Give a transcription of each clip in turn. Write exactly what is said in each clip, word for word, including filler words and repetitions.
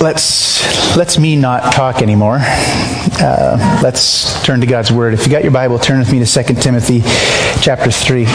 Let's let's me not talk anymore. Uh, let's turn to God's Word. If you got your Bible, turn with me to Second Timothy chapter three.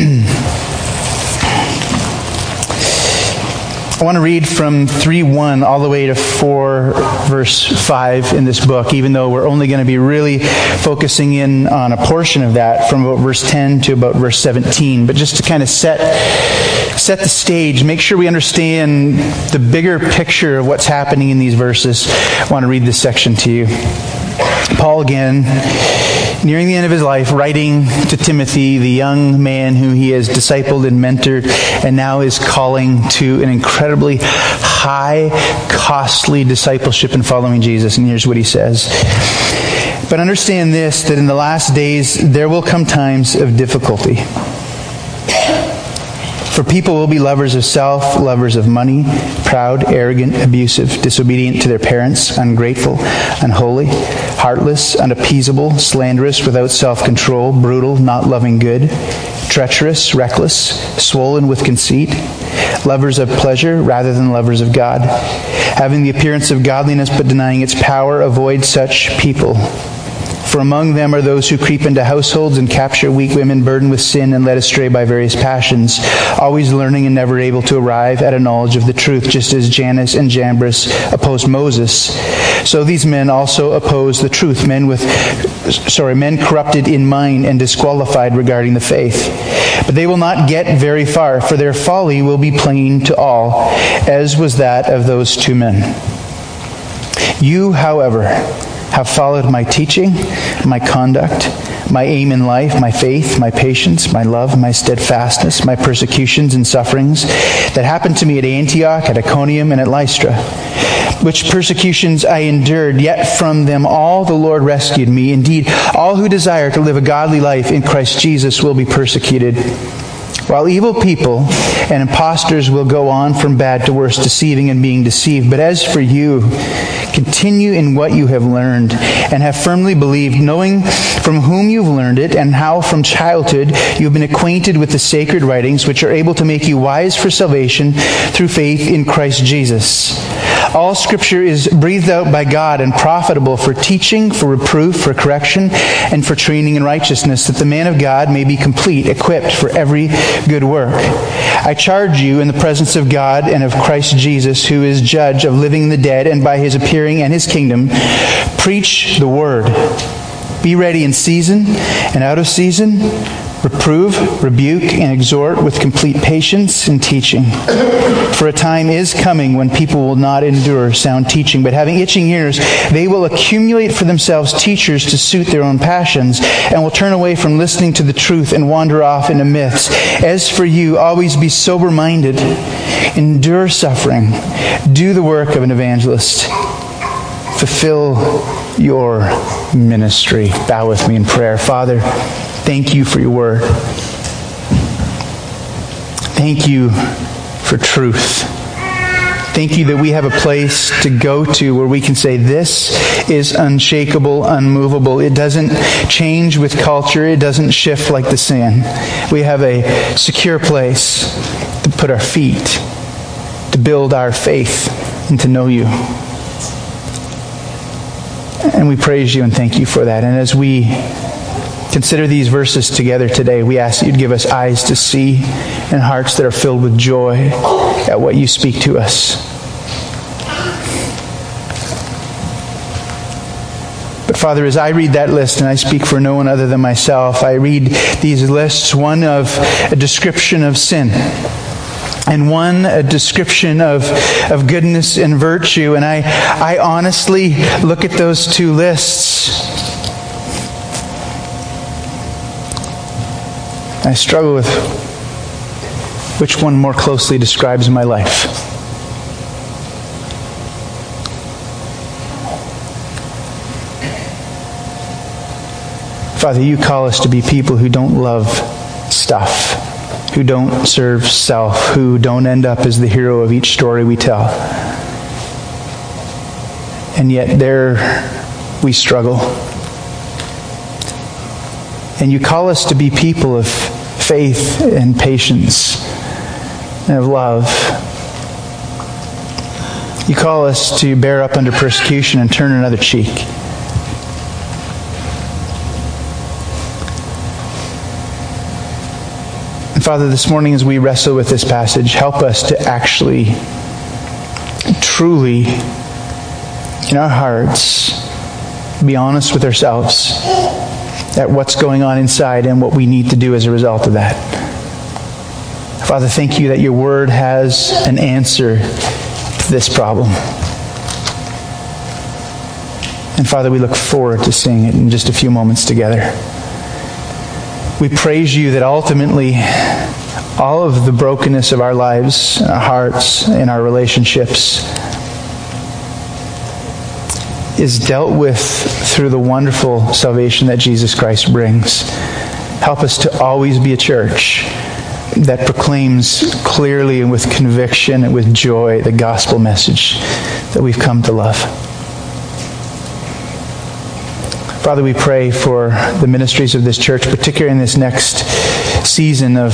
I want to read from three one all the way to four verse five in this book, even though we're only going to be really focusing in on a portion of that from about verse ten to about verse seventeen. But just to kind of set set the stage, make sure we understand the bigger picture of what's happening in these verses, I want to read this section to you. Paul again, nearing the end of his life, writing to Timothy, the young man who he has discipled and mentored, and now is calling to an incredibly high, costly discipleship in following Jesus. And here's what he says. But understand this, that in the last days there will come times of difficulty. For people will be lovers of self, lovers of money, proud, arrogant, abusive, disobedient to their parents, ungrateful, unholy, heartless, unappeasable, slanderous, without self-control, brutal, not loving good, treacherous, reckless, swollen with conceit, lovers of pleasure rather than lovers of God, having the appearance of godliness but denying its power. Avoid such people. For among them are those who creep into households and capture weak women burdened with sin and led astray by various passions, always learning and never able to arrive at a knowledge of the truth, just as Jannes and Jambres opposed Moses. So these men also oppose the truth, men with, sorry, men corrupted in mind and disqualified regarding the faith. But they will not get very far, for their folly will be plain to all, as was that of those two men. You, however, have followed my teaching, my conduct, my aim in life, my faith, my patience, my love, my steadfastness, my persecutions and sufferings that happened to me at Antioch, at Iconium, and at Lystra, which persecutions I endured, yet from them all the Lord rescued me. Indeed, all who desire to live a godly life in Christ Jesus will be persecuted, while evil people and impostors will go on from bad to worse, deceiving and being deceived. But as for you, continue in what you have learned and have firmly believed, knowing from whom you've learned it and how from childhood you have been acquainted with the sacred writings, which are able to make you wise for salvation through faith in Christ Jesus. All Scripture is breathed out by God and profitable for teaching, for reproof, for correction, and for training in righteousness, that the man of God may be complete, equipped for every good work. I charge you in the presence of God and of Christ Jesus, who is judge of living and the dead, and by his appearing and his kingdom, preach the word. Be ready in season and out of season. Reprove, rebuke, and exhort with complete patience and teaching. For a time is coming when people will not endure sound teaching, but having itching ears, they will accumulate for themselves teachers to suit their own passions, and will turn away from listening to the truth and wander off into myths. As for you, always be sober-minded, endure suffering, do the work of an evangelist, fulfill your ministry. Bow with me in prayer. Father, thank you for your word. Thank you for truth. Thank you that we have a place to go to where we can say this is unshakable, unmovable. It doesn't change with culture. It doesn't shift like the sand. We have a secure place to put our feet, to build our faith, and to know you. And we praise you and thank you for that. And as we consider these verses together today, we ask that you'd give us eyes to see and hearts that are filled with joy at what you speak to us. But Father, as I read that list, and I speak for no one other than myself, I read these lists, one of a description of sin, and one a description of, of goodness and virtue. And I, I honestly look at those two lists. I struggle with which one more closely describes my life. Father, you call us to be people who don't love stuff, who don't serve self, who don't end up as the hero of each story we tell. And yet there we struggle. And you call us to be people of faith and patience and of love. You call us to bear up under persecution and turn another cheek. And Father, this morning as we wrestle with this passage, help us to actually, truly, in our hearts, be honest with ourselves at what's going on inside and what we need to do as a result of that. Father, thank you that your word has an answer to this problem. And Father, we look forward to seeing it in just a few moments together. We praise you that ultimately all of the brokenness of our lives, our hearts, and our relationships is dealt with through the wonderful salvation that Jesus Christ brings. Help us to always be a church that proclaims clearly and with conviction and with joy the gospel message that we've come to love. Father, we pray for the ministries of this church, particularly in this next season of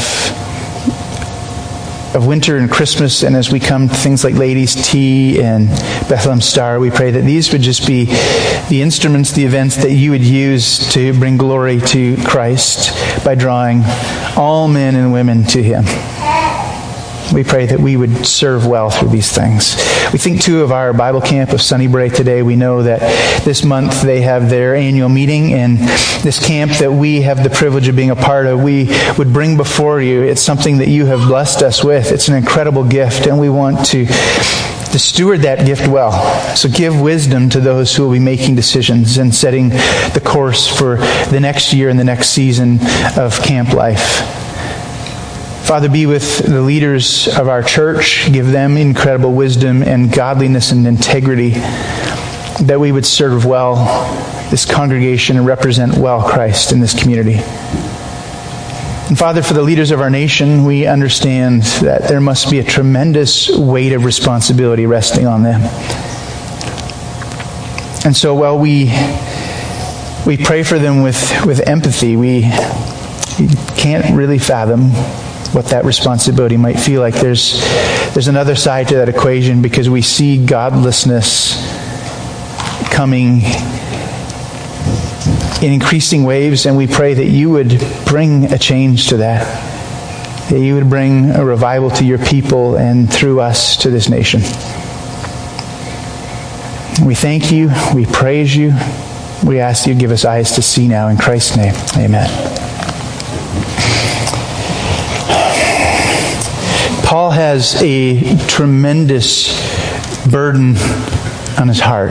of winter and Christmas, and as we come to things like Ladies' Tea and Bethlehem Star, we pray that these would just be the instruments, the events that you would use to bring glory to Christ by drawing all men and women to Him. We pray that we would serve well through these things. We think too of our Bible camp of Sunnybray today. We know that this month they have their annual meeting, and this camp that we have the privilege of being a part of, we would bring before you. It's something that you have blessed us with. It's an incredible gift, and we want to, to steward that gift well. So give wisdom to those who will be making decisions and setting the course for the next year and the next season of camp life. Father, be with the leaders of our church. Give them incredible wisdom and godliness and integrity, that we would serve well this congregation and represent well Christ in this community. And Father, for the leaders of our nation, we understand that there must be a tremendous weight of responsibility resting on them. And so while we we pray for them with, with empathy, we, we can't really fathom what that responsibility might feel like. There's there's another side to that equation, because we see godlessness coming in increasing waves, and we pray that you would bring a change to that, that you would bring a revival to your people and through us to this nation. We thank you, we praise you, we ask you to give us eyes to see now, in Christ's name, amen. Paul has a tremendous burden on his heart.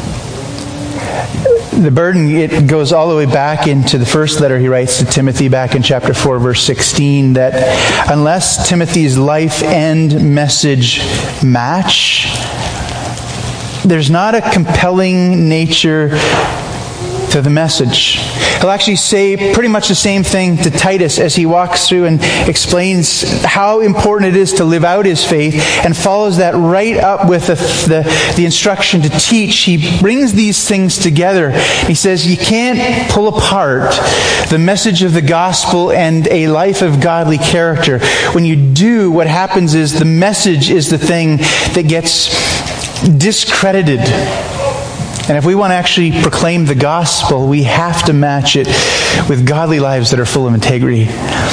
The burden, it goes all the way back into the first letter he writes to Timothy, back in chapter four, verse sixteen, that unless Timothy's life and message match, there's not a compelling nature to the message. He'll actually say pretty much the same thing to Titus as he walks through and explains how important it is to live out his faith, and follows that right up with the, the, the instruction to teach. He brings these things together. He says you can't pull apart the message of the gospel and a life of godly character. When you do, what happens is the message is the thing that gets discredited. And if we want to actually proclaim the gospel, we have to match it with godly lives that are full of integrity.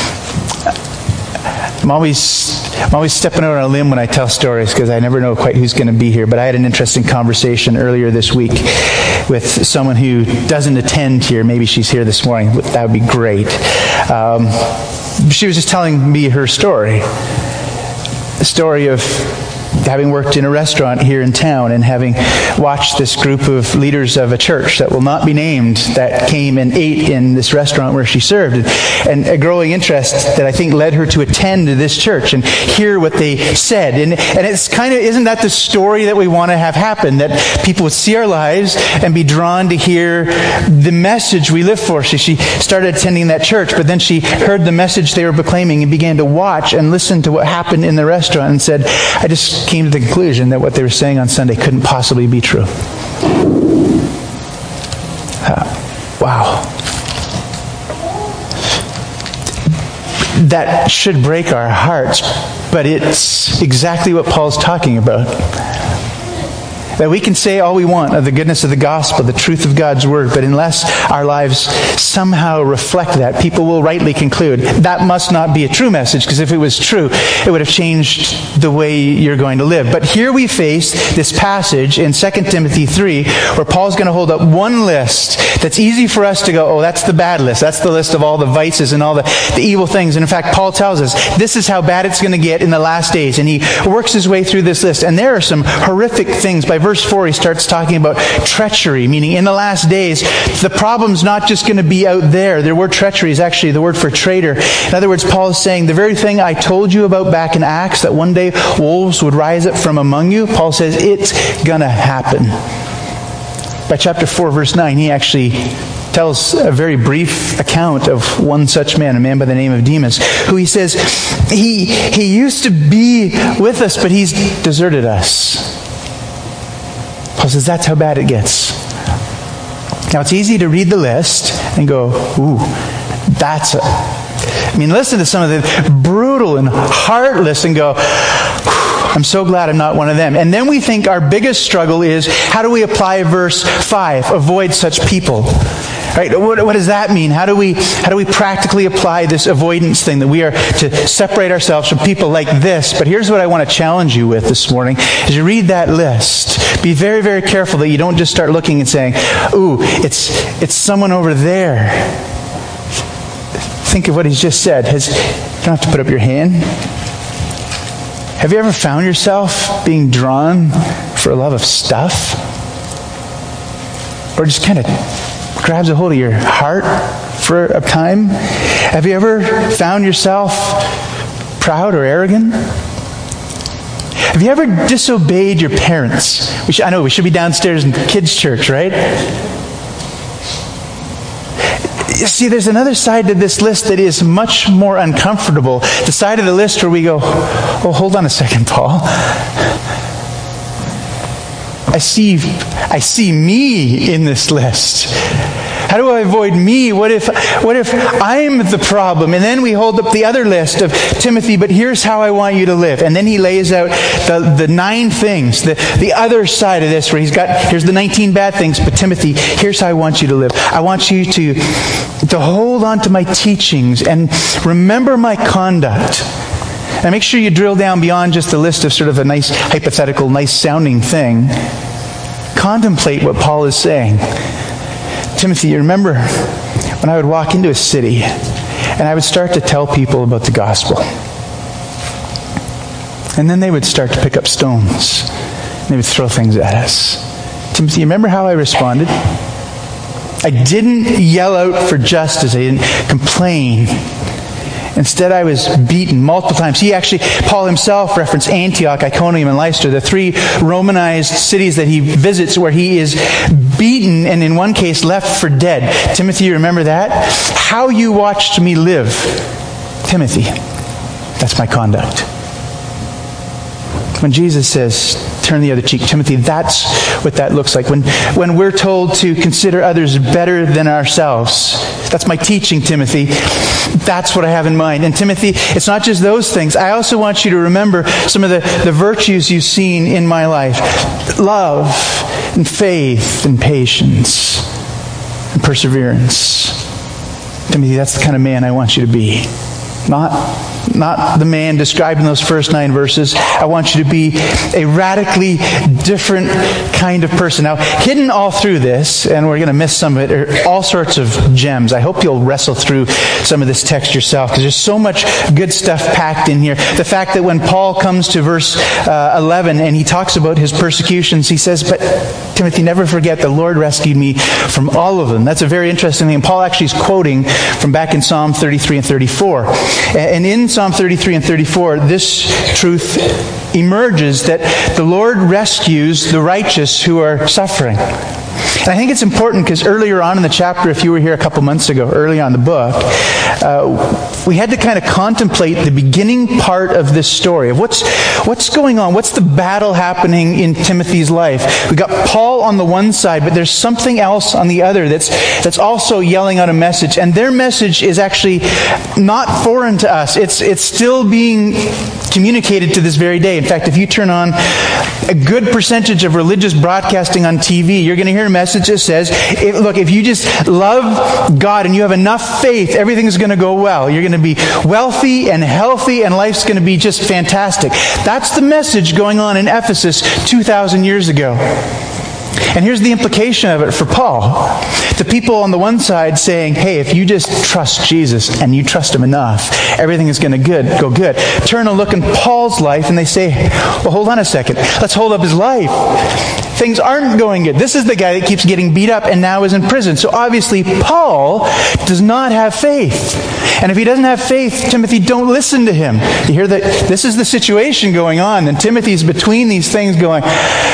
I'm always, I'm always stepping out on a limb when I tell stories, because I never know quite who's going to be here. But I had an interesting conversation earlier this week with someone who doesn't attend here. Maybe she's here this morning. That would be great. Um, she was just telling me her story. The story of having worked in a restaurant here in town and having watched this group of leaders of a church that will not be named that came and ate in this restaurant where she served, and, and a growing interest that I think led her to attend this church and hear what they said. And, and it's kind of, isn't that the story that we want to have happen? That people would see our lives and be drawn to hear the message we live for. So she started attending that church, but then she heard the message they were proclaiming and began to watch and listen to what happened in the restaurant, and said, I just came to the conclusion that what they were saying on Sunday couldn't possibly be true. Uh, wow. That should break our hearts, but it's exactly what Paul's talking about. That we can say all we want of the goodness of the gospel, the truth of God's word, but unless our lives somehow reflect that, people will rightly conclude that must not be a true message, because if it was true, it would have changed the way you're going to live. But here we face this passage in Second Timothy three, where Paul's going to hold up one list that's easy for us to go, oh, that's the bad list. That's the list of all the vices and all the, the evil things. And in fact, Paul tells us this is how bad it's going to get in the last days. And he works his way through this list. And there are some horrific things. By verse four, he starts talking about treachery, meaning in the last days, the problem's not just going to be out there. The word treachery is actually the word for traitor. In other words, Paul is saying the very thing I told you about back in Acts, that one day wolves would rise up from among you, Paul says it's going to happen. By chapter four, verse nine, he actually tells a very brief account of one such man, a man by the name of Demas, who he says, he, he used to be with us, but he's deserted us. Paul says that's how bad it gets. Now it's easy to read the list and go, ooh, that's a... I mean, listen to some of the brutal and heartless and go, I'm so glad I'm not one of them. And then we think our biggest struggle is, how do we apply verse five? Avoid such people. Right? What, what does that mean? How do we how do we practically apply this avoidance thing, that we are to separate ourselves from people like this? But here's what I want to challenge you with this morning. As you read that list, be very, very careful that you don't just start looking and saying, ooh, it's it's someone over there. Think of what he's just said. Has, you don't have to put up your hand. Have you ever found yourself being drawn for a love of stuff? Or just kind of grabs a hold of your heart for a time? Have you ever found yourself proud or arrogant? Have you ever disobeyed your parents? We should, I know we should be downstairs in kids' church, right? You see, there's another side to this list that is much more uncomfortable. The side of the list where we go, oh, hold on a second, Paul. I see, I see me in this list. How do I avoid me? What if, what if I'm the problem? And then we hold up the other list of Timothy, but here's how I want you to live. And then he lays out the, the nine things, the, the other side of this, where he's got, here's the nineteen bad things, but Timothy, here's how I want you to live. I want you to, to hold on to my teachings and remember my conduct. And make sure you drill down beyond just the list of sort of a nice, hypothetical, nice sounding thing. Contemplate what Paul is saying. Timothy, you remember when I would walk into a city and I would start to tell people about the gospel. And then they would start to pick up stones. They would throw things at us. Timothy, you remember how I responded? I didn't yell out for justice. I didn't complain. Instead, I was beaten multiple times. He actually, Paul himself referenced Antioch, Iconium, and Lystra, the three Romanized cities that he visits where he is beaten and in one case left for dead. Timothy, you remember that? How you watched me live. Timothy, that's my conduct. When Jesus says, turn the other cheek, Timothy, that's what that looks like. When, when we're told to consider others better than ourselves, that's my teaching, Timothy. That's what I have in mind. And Timothy, it's not just those things. I also want you to remember some of the, the virtues you've seen in my life. Love and faith and patience and perseverance. Timothy, that's the kind of man I want you to be. Not Not the man described in those first nine verses. I want you to be a radically different kind of person. Now, hidden all through this, and we're going to miss some of it, are all sorts of gems. I hope you'll wrestle through some of this text yourself, because there's so much good stuff packed in here. The fact that when Paul comes to verse uh, eleven and he talks about his persecutions, he says, but Timothy, never forget the Lord rescued me from all of them. That's a very interesting thing. And Paul actually is quoting from back in Psalm thirty-three and thirty-four. And in Psalm thirty-three and thirty-four, this truth emerges that the Lord rescues the righteous who are suffering. And I think it's important because earlier on in the chapter, if you were here a couple months ago, early on in the book, uh, we had to kind of contemplate the beginning part of this story of what's what's going on, what's the battle happening in Timothy's life. We got Paul on the one side, but there's something else on the other that's that's also yelling out a message, and their message is actually not foreign to us. It's it's still being communicated to this very day. In fact, if you turn on a good percentage of religious broadcasting on T V, you're going to hear a message that says, if, look, if you just love God and you have enough faith, everything's going to go well. You're going to be wealthy and healthy and life's going to be just fantastic. That's the message going on in Ephesus two thousand years ago. And here's the implication of it for Paul. The people on the one side saying, hey, if you just trust Jesus and you trust Him enough, everything is going to good, go good. Turn and look in Paul's life and they say, well, hold on a second. Let's hold up his life. Things aren't going good. This is the guy that keeps getting beat up and now is in prison. So obviously Paul does not have faith. And if he doesn't have faith, Timothy, don't listen to him. You hear that? This is the situation going on. And Timothy's between these things going,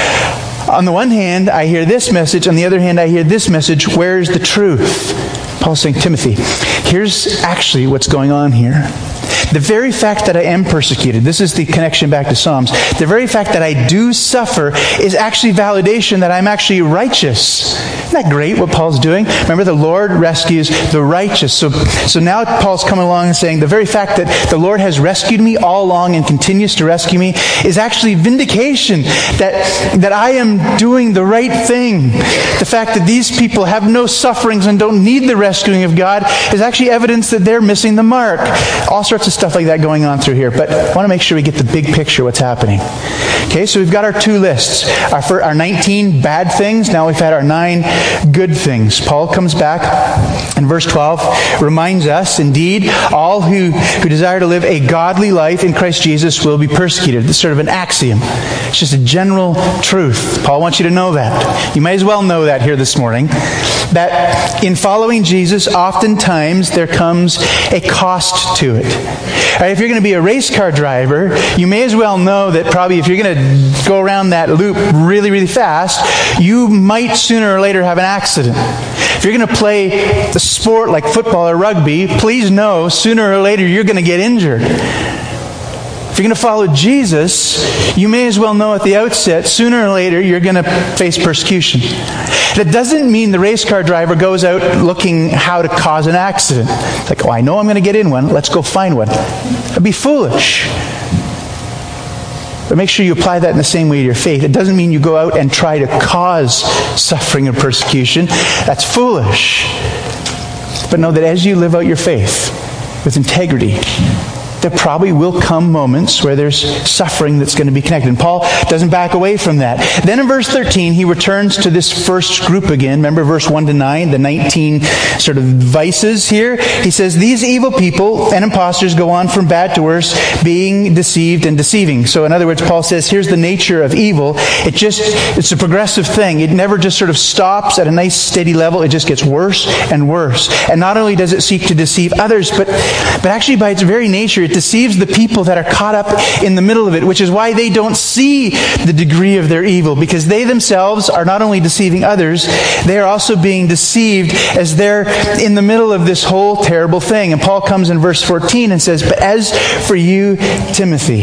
on the one hand, I hear this message. On the other hand, I hear this message. Where's the truth? Paul's saying, Timothy, here's actually what's going on here. The very fact that I am persecuted, this is the connection back to Psalms, the very fact that I do suffer is actually validation that I'm actually righteous. Isn't that great what Paul's doing? Remember, the Lord rescues the righteous. So, so now Paul's coming along and saying the very fact that the Lord has rescued me all along and continues to rescue me is actually vindication that, that I am doing the right thing. The fact that these people have no sufferings and don't need the rescuing of God is actually evidence that they're missing the mark. All sorts of stuff like that going on through here. But I want to make sure we get the big picture what's happening. Okay, so we've got our two lists. Our, for our nineteen bad things. Now we've had our nine good things. Paul comes back in verse twelve, reminds us, indeed, all who, who desire to live a godly life in Christ Jesus will be persecuted. It's sort of an axiom. It's just a general truth. Paul wants you to know that. You might as well know that here this morning. That in following Jesus, oftentimes there comes a cost to it. Right, if you're going to be a race car driver, you may as well know that probably if you're going to go around that loop really, really fast, you might sooner or later have an accident. If you're going to play a sport like football or rugby, please know sooner or later you're going to get injured. If you're going to follow Jesus, you may as well know at the outset, sooner or later, you're going to face persecution. That doesn't mean the race car driver goes out looking how to cause an accident. Like, oh, I know I'm going to get in one. Let's go find one. That'd be foolish. But make sure you apply that in the same way to your faith. It doesn't mean you go out and try to cause suffering or persecution. That's foolish. But know that as you live out your faith with integrity, there probably will come moments where there's suffering that's going to be connected. And Paul doesn't back away from that. Then in verse thirteen, he returns to this first group again. Remember verse one to nine, the nineteen sort of vices here. He says, these evil people and impostors go on from bad to worse, being deceived and deceiving. So in other words, Paul says, here's the nature of evil. It just, it's a progressive thing. It never just sort of stops at a nice steady level. It just gets worse and worse. And not only does it seek to deceive others, but, but actually by its very nature, it deceives the people that are caught up in the middle of it, which is why they don't see the degree of their evil, because they themselves are not only deceiving others, they are also being deceived as they're in the middle of this whole terrible thing. And Paul comes in verse fourteen and says, but as for you, Timothy,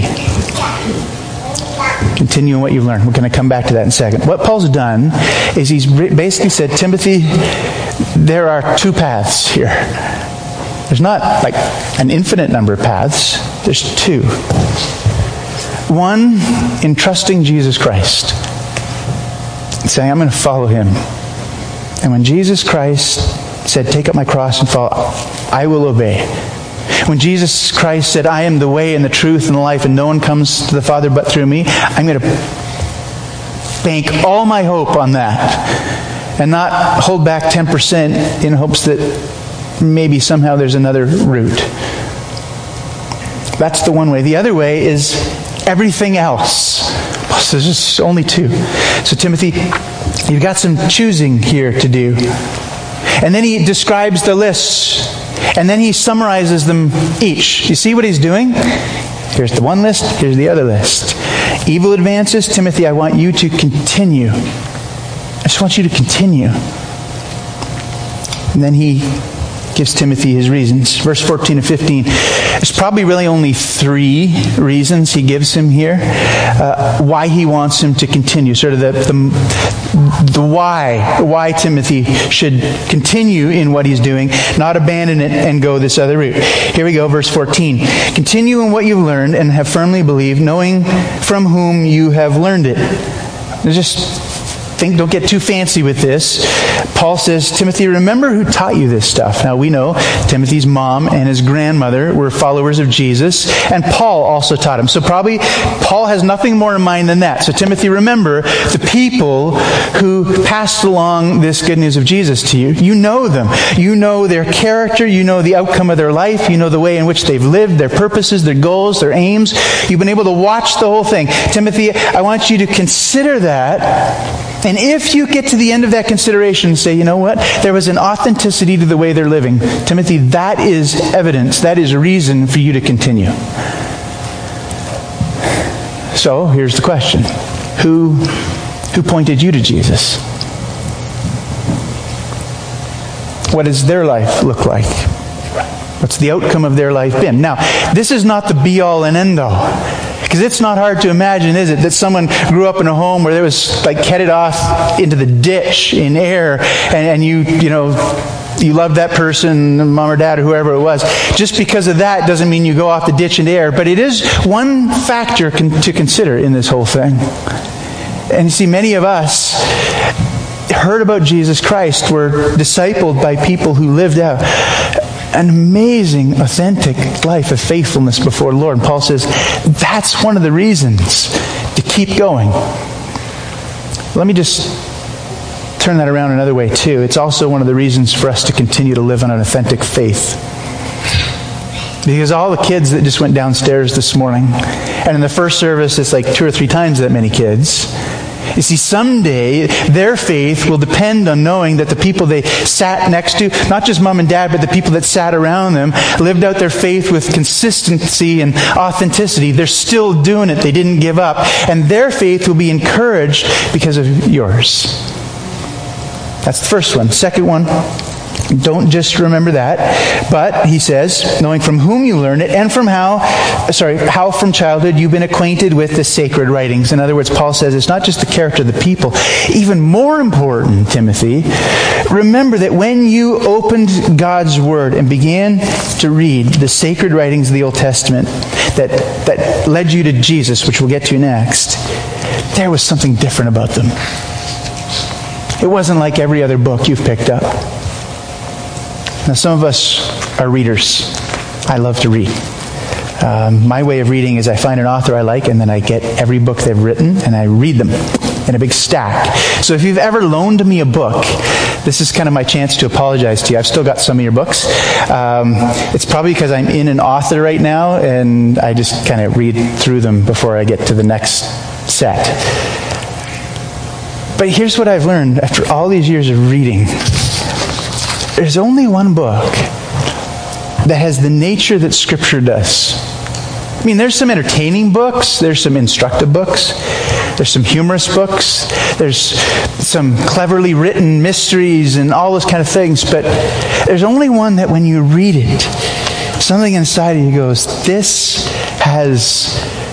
continue what you've learned. We're going to come back to that in a second. What Paul's done is he's basically said, Timothy, there are two paths here. There's not like an infinite number of paths. There's two. One, in trusting Jesus Christ. Saying, I'm going to follow Him. And when Jesus Christ said, take up my cross and follow, I will obey. When Jesus Christ said, I am the way and the truth and the life, and no one comes to the Father but through me, I'm going to bank all my hope on that. And not hold back ten percent in hopes that maybe somehow there's another route. That's the one way. The other way is everything else. So there's just only two. So Timothy, you've got some choosing here to do. And then he describes the lists. And then he summarizes them each. You see what he's doing? Here's the one list. Here's the other list. Evil advances. Timothy, I want you to continue just want you to continue. And then he gives Timothy his reasons. Verse fourteen and fifteen. There's probably really only three reasons he gives him here. Uh, why he wants him to continue. Sort of the, the, the why. Why Timothy should continue in what he's doing. Not abandon it and go this other route. Here we go, verse fourteen. Continue in what you've learned and have firmly believed, knowing from whom you have learned it. Just think, don't get too fancy with this. Paul says, Timothy, remember who taught you this stuff. Now we know Timothy's mom and his grandmother were followers of Jesus, and Paul also taught him. So probably Paul has nothing more in mind than that. So Timothy, remember the people who passed along this good news of Jesus to you. You know them. You know their character. You know the outcome of their life. You know the way in which they've lived, their purposes, their goals, their aims. You've been able to watch the whole thing. Timothy, I want you to consider that. And if you get to the end of that consideration and say, you know what, there was an authenticity to the way they're living, Timothy, that is evidence, that is reason for you to continue. So, here's the question. Who, who pointed you to Jesus? What does their life look like? What's the outcome of their life been? Now, this is not the be-all and end-all. Because it's not hard to imagine, is it, that someone grew up in a home where they was like headed off into the ditch in air, and, and you, you know, you loved that person, mom or dad or whoever it was. Just because of that doesn't mean you go off the ditch into air. But it is one factor con- to consider in this whole thing. And you see, many of us heard about Jesus Christ, were discipled by people who lived out an amazing, authentic life of faithfulness before the Lord. And Paul says, that's one of the reasons to keep going. Let me just turn that around another way too. It's also one of the reasons for us to continue to live on an authentic faith. Because all the kids that just went downstairs this morning, and in the first service it's like two or three times that many kids, you see, someday their faith will depend on knowing that the people they sat next to, not just mom and dad, but the people that sat around them, lived out their faith with consistency and authenticity. They're still doing it. They didn't give up. And their faith will be encouraged because of yours. That's the first one. Second one, don't just remember that, but he says, knowing from whom you learned it, and from how, sorry, how from childhood you've been acquainted with the sacred writings. In other words, Paul says it's not just the character of the people. Even more important, Timothy, remember that when you opened God's Word and began to read the sacred writings of the Old Testament that, that led you to Jesus, which we'll get to next, there was something different about them. It wasn't like every other book you've picked up. Now, some of us are readers. I love to read. Um, my way of reading is I find an author I like, and then I get every book they've written, and I read them in a big stack. So if you've ever loaned me a book, this is kind of my chance to apologize to you. I've still got some of your books. Um, it's probably because I'm in an author right now, and I just kind of read through them before I get to the next set. But here's what I've learned after all these years of reading. There's only one book that has the nature that Scripture does. I mean, there's some entertaining books. There's some instructive books. There's some humorous books. There's some cleverly written mysteries and all those kind of things. But there's only one that when you read it, something inside of you goes, this has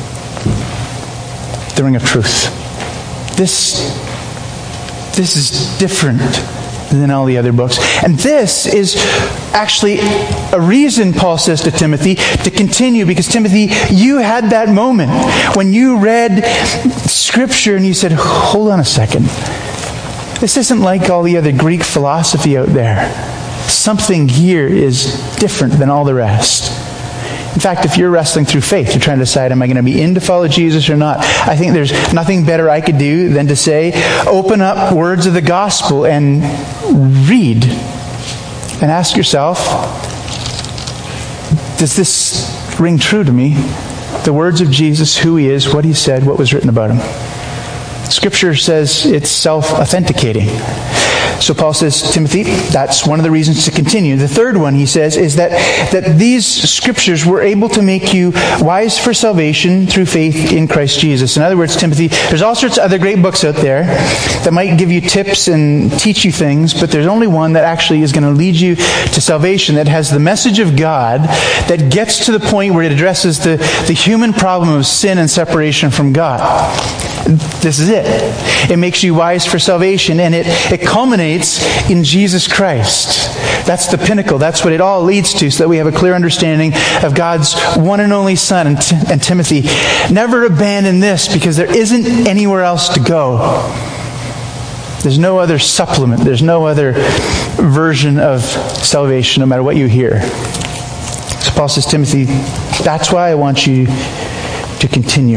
the ring of truth. This, this is different than all the other books. And this is actually a reason, Paul says to Timothy, to continue. Because Timothy, you had that moment when you read Scripture and you said, hold on a second. This isn't like all the other Greek philosophy out there. Something here is different than all the rest. In fact, if you're wrestling through faith, you're trying to decide, am I going to be in to follow Jesus or not? I think there's nothing better I could do than to say, open up words of the gospel and read. And ask yourself, does this ring true to me? The words of Jesus, who He is, what He said, what was written about Him. Scripture says it's self-authenticating. So Paul says, Timothy, that's one of the reasons to continue. The third one, he says, is that, that these scriptures were able to make you wise for salvation through faith in Christ Jesus. In other words, Timothy, there's all sorts of other great books out there that might give you tips and teach you things, but there's only one that actually is going to lead you to salvation, that has the message of God, that gets to the point where it addresses the, the human problem of sin and separation from God. This is it. It makes you wise for salvation, and it, it culminates in Jesus Christ. That's the pinnacle. That's what it all leads to, so that we have a clear understanding of God's one and only Son. And, T- and Timothy, never abandon this, because there isn't anywhere else to go. There's no other supplement. There's no other version of salvation, no matter what you hear. So Paul says, Timothy, that's why I want you to continue.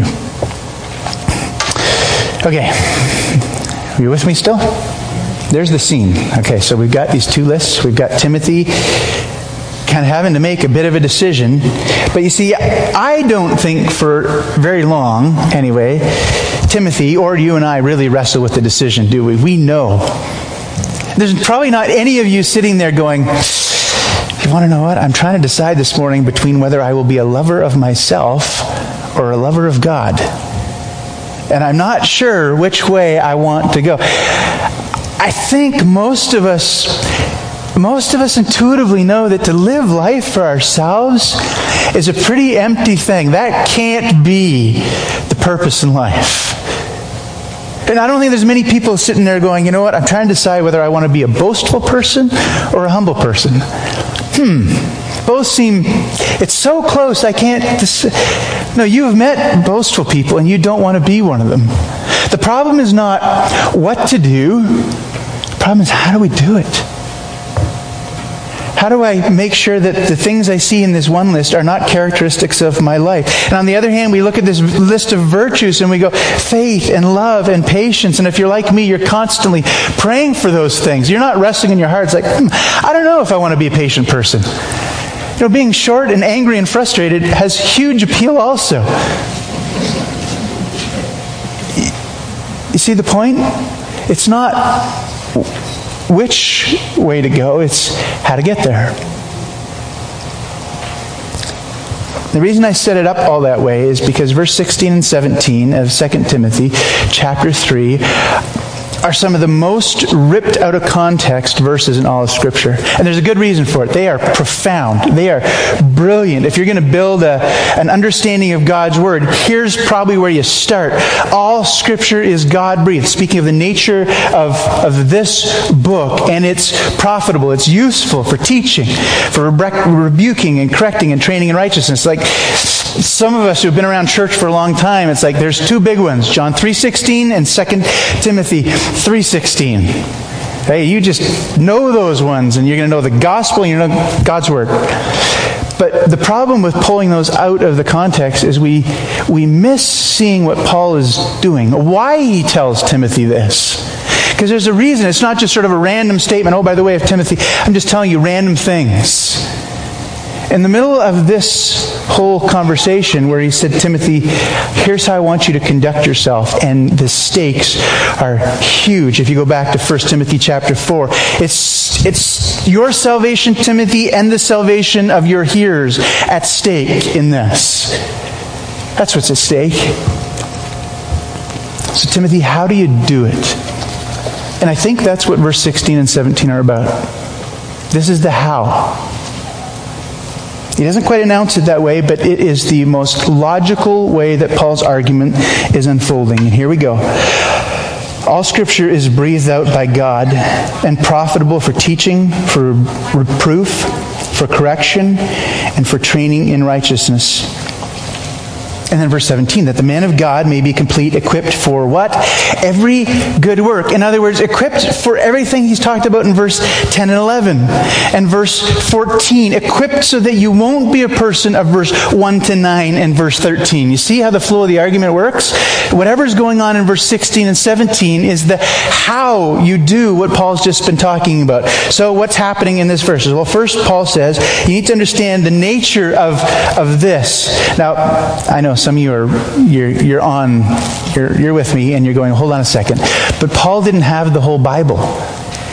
Okay. Are you with me still? There's the scene. Okay, so we've got these two lists. We've got Timothy kind of having to make a bit of a decision. But you see, I don't think for very long, anyway, Timothy or you and I really wrestle with the decision, do we? We know. There's probably not any of you sitting there going, you want to know what? I'm trying to decide this morning between whether I will be a lover of myself or a lover of God. And I'm not sure which way I want to go. I think most of us, most of us intuitively know that to live life for ourselves is a pretty empty thing. That can't be the purpose in life. And I don't think there's many people sitting there going, you know what, I'm trying to decide whether I want to be a boastful person or a humble person. Hmm. Both seem, it's so close, I can't... No, you have met boastful people and you don't want to be one of them. The problem is not what to do. The problem is, how do we do it? How do I make sure that the things I see in this one list are not characteristics of my life? And on the other hand, we look at this list of virtues and we go, faith and love and patience. And if you're like me, you're constantly praying for those things. You're not wrestling in your heart. It's like, hmm, I don't know if I want to be a patient person. You know, being short and angry and frustrated has huge appeal also. You see the point? It's not which way to go, it's how to get there. The reason I set it up all that way is because verse sixteen and seventeen of Second Timothy chapter three are some of the most ripped out of context verses in all of Scripture. And there's a good reason for it. They are profound. They are brilliant. If you're going to build a, an understanding of God's Word, here's probably where you start. All Scripture is God-breathed. Speaking of the nature of, of this book, and it's profitable. It's useful for teaching, for rebu- rebuking and correcting and training in righteousness. Like some of us who have been around church for a long time, it's like there's two big ones, John three sixteen and Second Timothy three sixteen. Hey, you just know those ones, and you're going to know the gospel, and you know God's Word. But the problem with pulling those out of the context is we we miss seeing what Paul is doing, why he tells Timothy this. Because there's a reason. It's not just sort of a random statement. Oh, by the way, of Timothy, I'm just telling you random things. In the middle of this whole conversation where he said, Timothy, here's how I want you to conduct yourself, and the stakes are huge. If you go back to First Timothy chapter four, it's it's your salvation, Timothy, and the salvation of your hearers at stake in this. That's what's at stake. So Timothy, how do you do it? And I think that's what verse sixteen and seventeen are about. This is the how. He doesn't quite announce it that way, but it is the most logical way that Paul's argument is unfolding. And here we go. All Scripture is breathed out by God and profitable for teaching, for reproof, for correction, and for training in righteousness. And then verse seventeen, that the man of God may be complete, equipped for what? Every good work. In other words, equipped for everything he's talked about in verse ten and eleven. And verse fourteen, equipped so that you won't be a person of verse one to nine and verse thirteen. You see how the flow of the argument works? Whatever's going on in verse sixteen and seventeen is the how you do what Paul's just been talking about. So what's happening in this verse? Well, first Paul says, you need to understand the nature of, of this. Now, I know some of you are you're you're on you're you're with me and you're going, hold on a second. But Paul didn't have the whole Bible.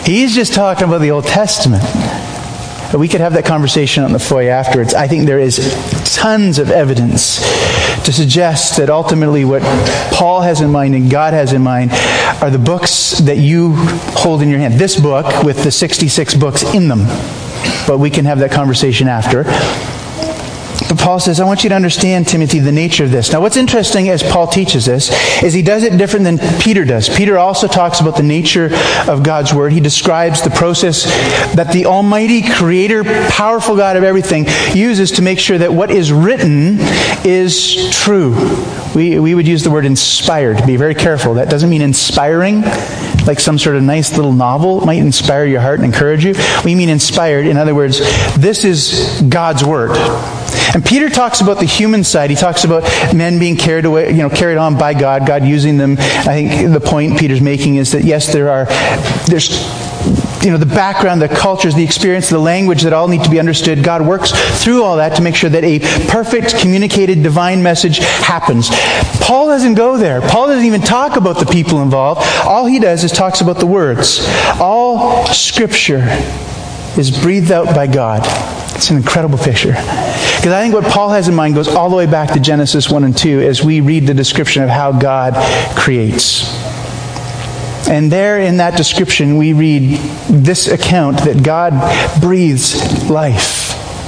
He's just talking about the Old Testament. We could have that conversation on the foyer afterwards. I think there is tons of evidence to suggest that ultimately what Paul has in mind and God has in mind are the books that you hold in your hand. This book with the sixty-six books in them. But we can have that conversation after. But Paul says, I want you to understand, Timothy, the nature of this. Now, what's interesting as Paul teaches this is he does it different than Peter does. Peter also talks about the nature of God's Word. He describes the process that the Almighty Creator, powerful God of everything, uses to make sure that what is written is true. We, we would use the word inspired. Be very careful. That doesn't mean inspiring, like some sort of nice little novel. It might inspire your heart and encourage you. We mean inspired. In other words, this is God's Word. And Peter talks about the human side. He talks about men being carried away, you know, carried on by God, God using them. I think the point Peter's making is that yes, there are, there's, you know, the background, the cultures, the experience, the language that all need to be understood. God works through all that to make sure that a perfect, communicated, divine message happens. Paul doesn't go there. Paul doesn't even talk about the people involved. All he does is talks about the words. All Scripture is breathed out by God. It's an incredible picture. Because I think what Paul has in mind goes all the way back to Genesis one and two as we read the description of how God creates. And there in that description we read this account that God breathes life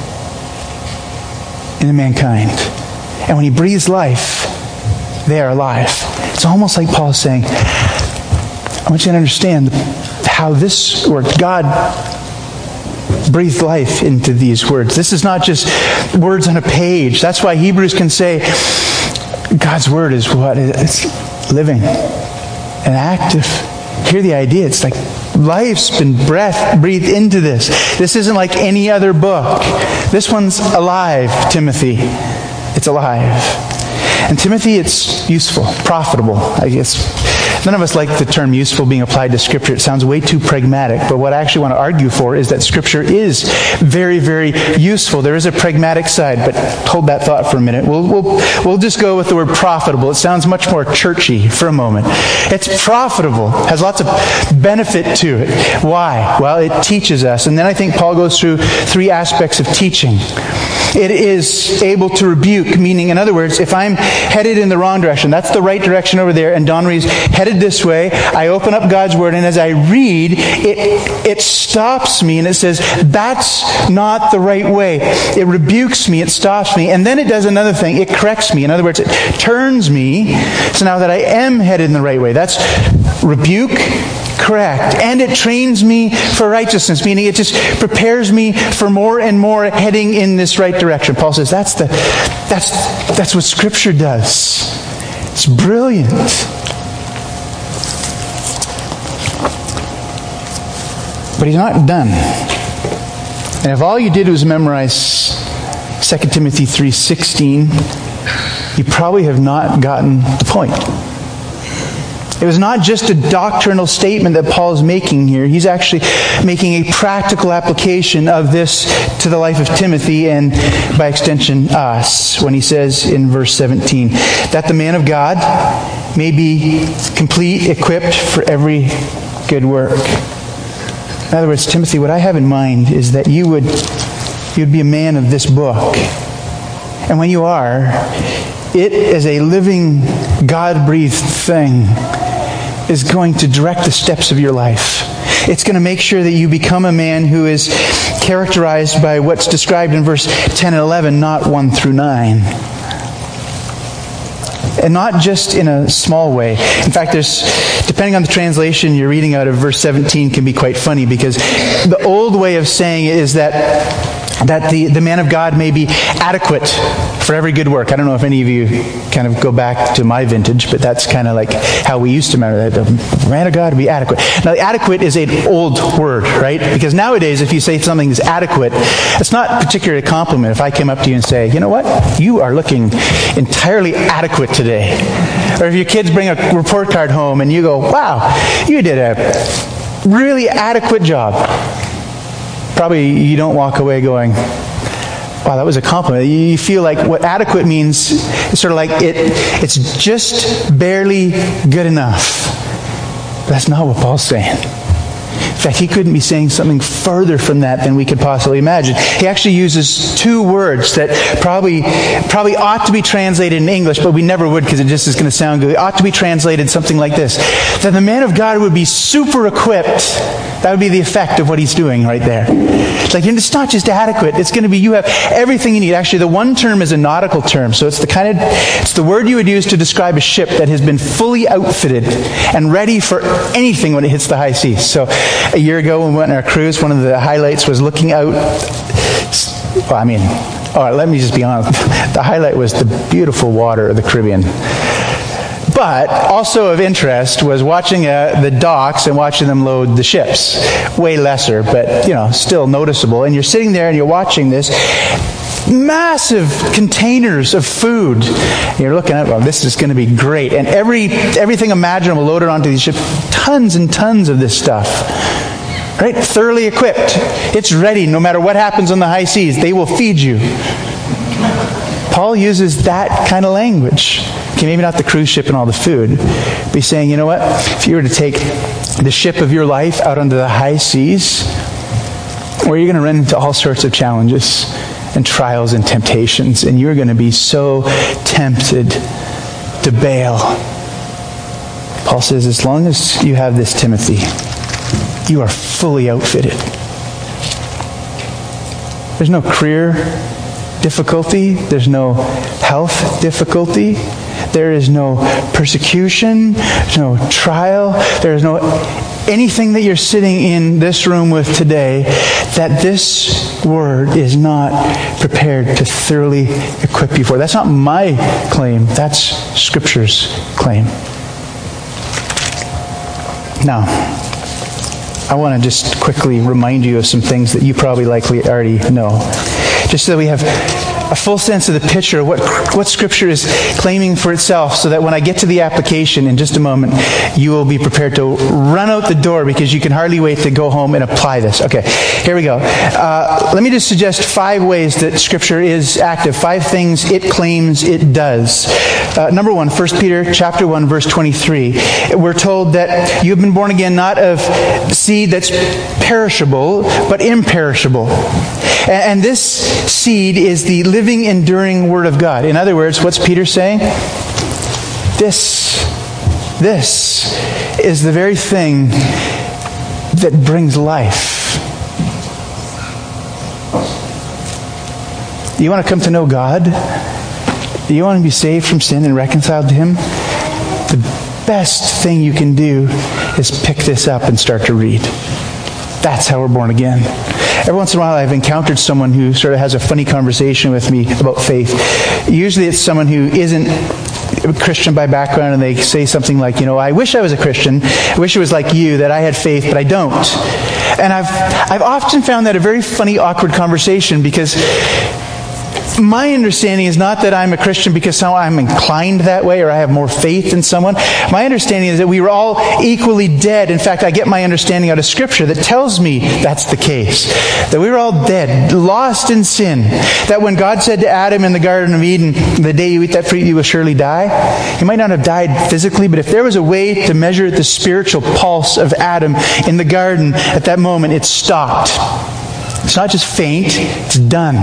into mankind. And when He breathes life, they are alive. It's almost like Paul is saying, I want you to understand how this works. God breathed life into these words. This is not just words on a page. That's why Hebrews can say God's Word is what? It's living and active. Hear the idea. It's like life's been breath breathed into this. This isn't like any other book. This one's alive, Timothy. It's alive. And Timothy, it's useful, profitable, I guess. None of us like the term useful being applied to Scripture. It sounds way too pragmatic. But what I actually want to argue for is that Scripture is very, very useful. There is a pragmatic side, but hold that thought for a minute. We'll, we'll, we'll just go with the word profitable. It sounds much more churchy for a moment. It's profitable. Has lots of benefit to it. Why? Well, it teaches us. And then I think Paul goes through three aspects of teaching. It is able to rebuke, meaning, in other words, if I'm headed in the wrong direction, that's the right direction over there, and Don Marie's headed this way, I open up God's Word, and as I read, it, it stops me, and it says, that's not the right way. It rebukes me, it stops me, and then it does another thing, it corrects me. In other words, it turns me, so now that I am headed in the right way. That's rebuke, correct. And it trains me for righteousness, meaning it just prepares me for more and more heading in this right direction. Paul says that's the that's that's what Scripture does. It's brilliant. But he's not done. And if all you did was memorize Second Timothy three sixteen, you probably have not gotten the point. It was not just a doctrinal statement that Paul is making here. He's actually making a practical application of this to the life of Timothy and, by extension, us, when he says in verse seventeen, that the man of God may be complete, equipped for every good work. In other words, Timothy, what I have in mind is that you would, you would be a man of this book. And when you are, it is a living, God-breathed thing is going to direct the steps of your life. It's going to make sure that you become a man who is characterized by what's described in verse ten and eleven, not one through nine. And not just in a small way. In fact, there's, depending on the translation you're reading out of, verse seventeen can be quite funny, because the old way of saying it is that that the, the man of God may be adequate for every good work. I don't know if any of you kind of go back to my vintage, but that's kind of like how we used to remember that. The man of God to be adequate. Now, adequate is an old word, right? Because nowadays, if you say something is adequate, it's not particularly a compliment. If I came up to you and say, you know what? You are looking entirely adequate today. Or if your kids bring a report card home and you go, wow, you did a really adequate job. Probably you don't walk away going, wow, that was a compliment. You feel like what adequate means is sort of like it, it's just barely good enough. But that's not what Paul's saying. fact, he couldn't be saying something further from that than we could possibly imagine. He actually uses two words that probably probably ought to be translated in English, but we never would because it just is going to sound good. It ought to be translated something like this: that the man of God would be super equipped. That would be the effect of what he's doing right there. It's like, it's not just adequate. It's going to be, you have everything you need. Actually, the one term is a nautical term. So it's the kind of, it's the word you would use to describe a ship that has been fully outfitted and ready for anything when it hits the high seas. So a year ago when we went on our cruise, one of the highlights was looking out. Well, I mean, all right, let me just be honest. The highlight was the beautiful water of the Caribbean. But also of interest was watching uh, the docks and watching them load the ships. Way lesser, but, you know, still noticeable. And you're sitting there and you're watching this. Massive containers of food. You're looking at, well, this is going to be great. And every everything imaginable loaded onto these ships. Tons and tons of this stuff. Right? Thoroughly equipped. It's ready. No matter what happens on the high seas, they will feed you. Paul uses that kind of language. Okay, maybe not the cruise ship and all the food. But he's saying, you know what? If you were to take the ship of your life out onto the high seas, where you're going to run into all sorts of challenges and trials and temptations, and you're going to be so tempted to bail. Paul says, as long as you have this, Timothy, you are fully outfitted. There's no career difficulty. There's no health difficulty. There is no persecution. There's no trial. There is no anything that you're sitting in this room with today that this word is not prepared to thoroughly equip you for. That's not my claim. That's Scripture's claim. Now, I want to just quickly remind you of some things that you probably likely already know. Just so that we have a full sense of the picture of what, what Scripture is claiming for itself, so that when I get to the application in just a moment, you will be prepared to run out the door because you can hardly wait to go home and apply this. Okay, here we go. Uh, let me just suggest five ways that Scripture is active. Five things it claims it does. Uh, number one, First Peter chapter one, verse twenty-three. We're told that you have been born again not of seed that's perishable, but imperishable. And this seed is the living, enduring Word of God. In other words, what's Peter saying? This, this is the very thing that brings life. You want to come to know God? You want to be saved from sin and reconciled to Him? The best thing you can do is pick this up and start to read. That's how we're born again. Every once in a while I've encountered someone who sort of has a funny conversation with me about faith. Usually it's someone who isn't a Christian by background, and they say something like, you know, I wish I was a Christian. I wish it was like you, that I had faith, but I don't. And I've I've often found that a very funny, awkward conversation, because my understanding is not that I'm a Christian because somehow I'm inclined that way or I have more faith in someone. My understanding is that we were all equally dead. In fact, I get my understanding out of Scripture that tells me that's the case. That we were all dead, lost in sin. That when God said to Adam in the Garden of Eden, the day you eat that fruit, you will surely die. He might not have died physically, but if there was a way to measure the spiritual pulse of Adam in the garden at that moment, it stopped. It's not just faint, it's done.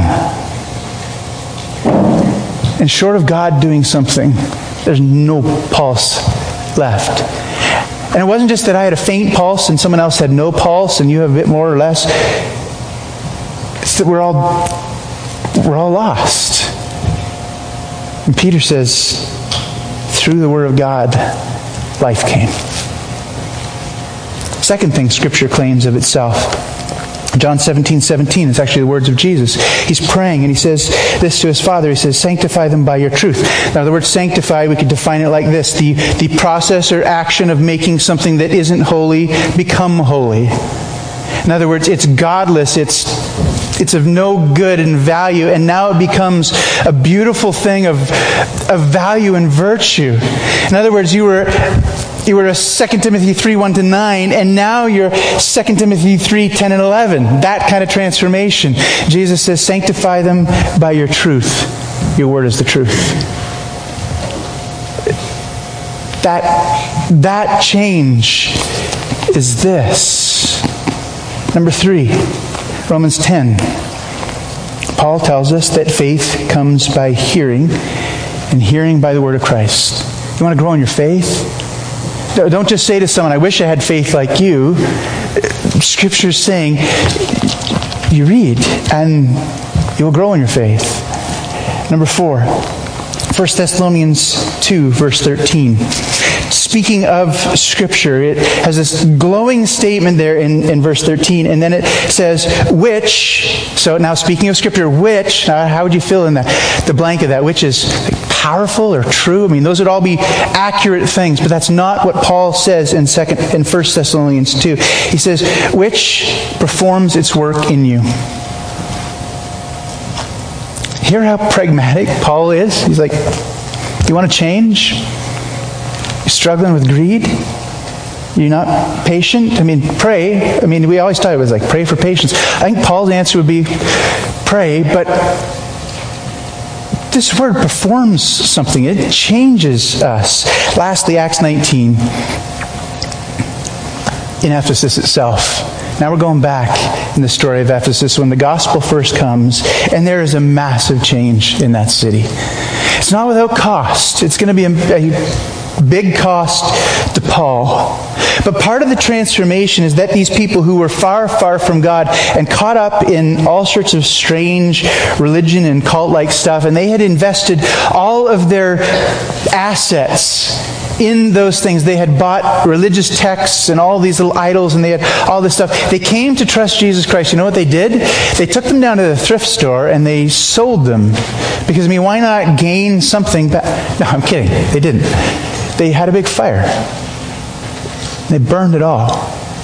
And short of God doing something, there's no pulse left. And it wasn't just that I had a faint pulse and someone else had no pulse and you have a bit more or less. It's that we're all we're all lost. And Peter says, through the Word of God, life came. Second thing Scripture claims of itself. John seventeen seventeen, it's actually the words of Jesus. He's praying and he says this to his Father. He says, sanctify them by your truth. Now the word sanctify, we could define it like this. The, the process or action of making something that isn't holy become holy. In other words, it's godless. It's It's of no good and value, and now it becomes a beautiful thing of, of value and virtue. In other words, you were you were a Second Timothy three, one to nine, and now you're Second Timothy three, ten and eleven. That kind of transformation. Jesus says, sanctify them by your truth. Your word is the truth. That, that change is this. Number three, Romans ten. Paul tells us that faith comes by hearing, and hearing by the word of Christ. You want to grow in your faith? Don't just say to someone, I wish I had faith like you. Scripture is saying, you read, and you will grow in your faith. Number four, First Thessalonians two, verse thirteen. Speaking of Scripture, it has this glowing statement there in, in verse thirteen, and then it says, which, so now speaking of Scripture, which, uh, how would you fill in that? The blank of that, which is powerful or true? I mean, those would all be accurate things, but that's not what Paul says in second in First Thessalonians two. He says, which performs its work in you. Hear how pragmatic Paul is? He's like, you want to change? You're struggling with greed? You're not patient? I mean, pray. I mean, we always thought it was like, pray for patience. I think Paul's answer would be, pray, but this word performs something. It changes us. Lastly, Acts nineteen. In Ephesus itself. Now we're going back in the story of Ephesus when the gospel first comes, and there is a massive change in that city. It's not without cost. It's going to be a, a big cost to Paul. But part of the transformation is that these people who were far, far from God and caught up in all sorts of strange religion and cult-like stuff, and they had invested all of their assets in those things. They had bought religious texts and all these little idols, and they had all this stuff. They came to trust Jesus Christ. You know what they did? They took them down to the thrift store and they sold them. Because, I mean, why not gain something back? No, I'm kidding. They didn't. They had a big fire. They burned it all.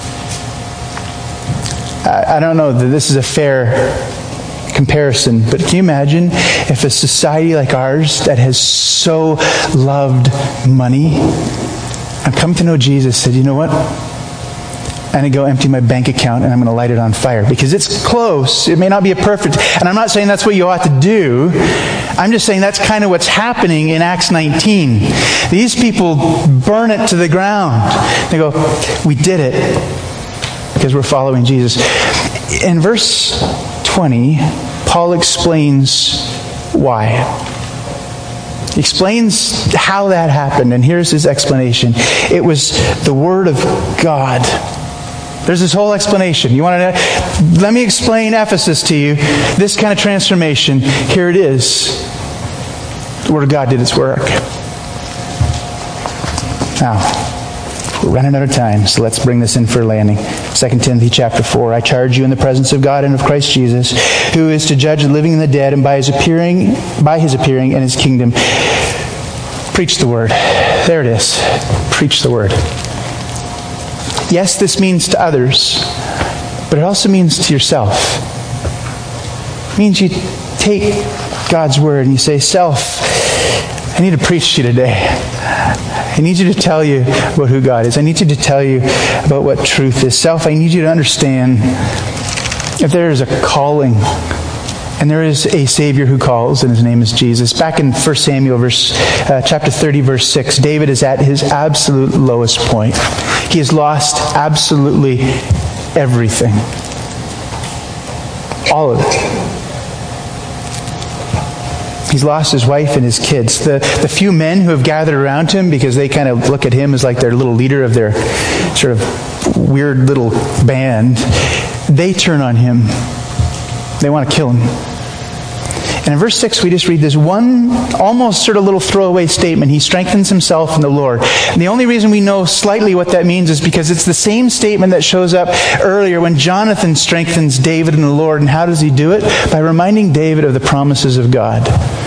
I, I don't know that this is a fair comparison, but can you imagine if a society like ours that has so loved money and come to know Jesus said, you know what? I'm going to go empty my bank account and I'm going to light it on fire because it's close. It may not be a perfect, and I'm not saying that's what you ought to do. I'm just saying that's kind of what's happening in Acts nineteen. These people burn it to the ground. They go, we did it because we're following Jesus. In verse twenty, Paul explains why. He explains how that happened, and here's his explanation. It was the Word of God. There's this whole explanation. You want to? Let me explain Ephesus to you. This kind of transformation. Here it is. The Word of God did its work. Now, we're running out of time, so let's bring this in for a landing. Second Timothy chapter four. I charge you in the presence of God and of Christ Jesus, who is to judge the living and the dead, and by his appearing, by his appearing in his kingdom, preach the word. There it is. Preach the word. Yes, this means to others, but it also means to yourself. It means you take God's word and you say, self, I need to preach to you today. I need you to tell you about who God is. I need you to tell you about what truth is. Self, I need you to understand if there is a calling and there is a Savior who calls, and his name is Jesus. Back in First Samuel verse, uh, chapter thirty, verse six, David is at his absolute lowest point. He has lost absolutely everything. All of it. He's lost his wife and his kids. The, the few men who have gathered around him, because they kind of look at him as like their little leader of their sort of weird little band, they turn on him. They want to kill him. And in verse six, we just read this one almost sort of little throwaway statement. He strengthens himself in the Lord. And the only reason we know slightly what that means is because it's the same statement that shows up earlier when Jonathan strengthens David in the Lord. And how does he do it? By reminding David of the promises of God.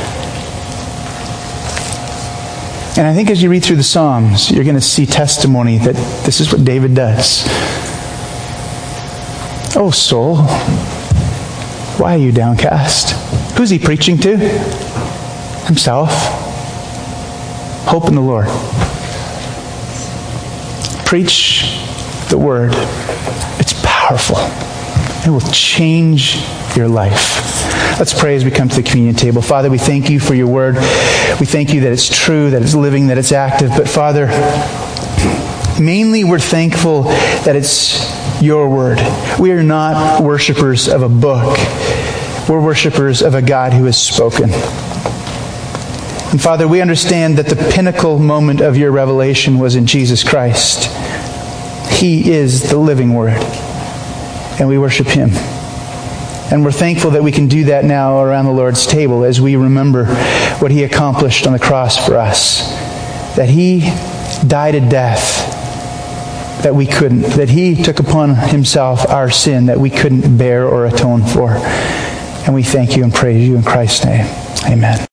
And I think as you read through the Psalms, you're going to see testimony that this is what David does. Oh, soul, why are you downcast? Who's he preaching to? Himself. Hope in the Lord. Preach the word. It's powerful. It will change your life. Let's pray as we come to the communion table. Father, we thank you for your word. We thank you that it's true, that it's living, that it's active. But Father, mainly we're thankful that it's your word. We are not worshipers of a book. We're worshipers of a God who has spoken. And Father, we understand that the pinnacle moment of your revelation was in Jesus Christ. He is the living word. And we worship him. And we're thankful that we can do that now around the Lord's table as we remember what he accomplished on the cross for us. That he died a death that we couldn't. That he took upon himself our sin that we couldn't bear or atone for. And we thank you and praise you in Christ's name. Amen.